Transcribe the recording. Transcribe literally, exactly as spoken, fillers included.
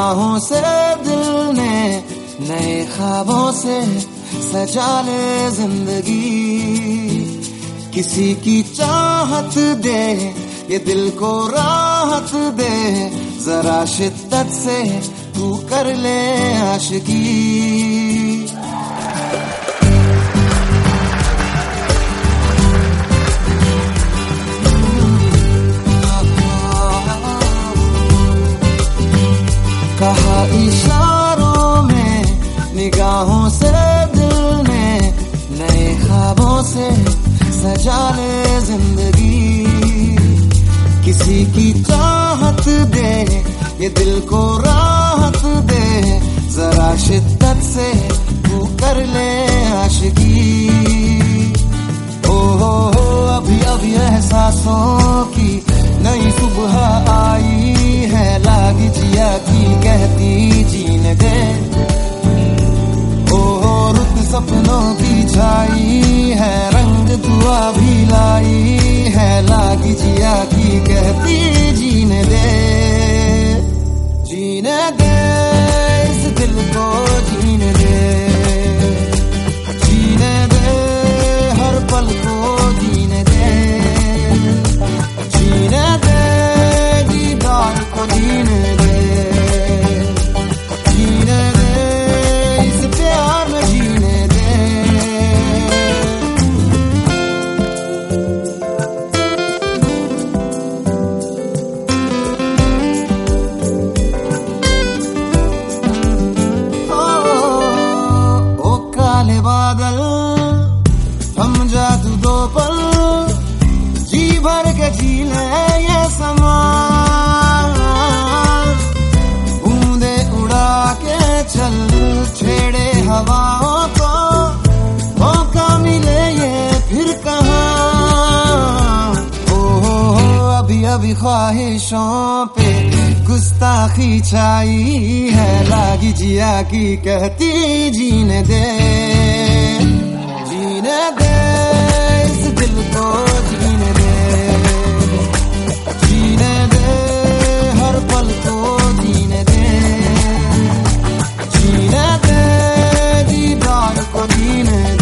निगाहों से दिल ने नए ख्वाबों से सजा ले जिंदगी। किसी की चाहत दे ये दिल को राहत दे, जरा शिद्दत से तू कर ले आशिकी। कहा इशारों में निगाहों से दिल ने नए ख्वाबों से सजा ले जिंदगी। किसी की चाहत दे ये दिल को राहत दे, जरा शिद्दत से तू कर ले आशिकी। ओ हो हो अभी अभी एहसासों की नई सुबह आई है, लागी जिया की कहती जीने दे। ओ रुत सपनों की छाई है, रंग दुआ भी लाई है, लागी जिया की कहती जीने दे। जीने दे इस दिल को जीने दे, जीने दे हर पल को जीने दे, जीने दे दीदार को जीने दे, जीने दे इस प्यार में जीने दे। ओ, ओ काले बादल थम जा तू दो पल, जी भर के जी ले ये समा। बूंदे उड़ा के चल छेड़े हवाओं को, मौका मिले ये फिर कहाँ। ओ हो हो अभी अभी ख्वाहिशों पे गुस्ताखी छाई है, लागी जिया की कहती जीने दे। जीने दे इस दिल को जीने दे, जीने दे हर पल को जीने दे, जीने दे दीदार को जीने दे।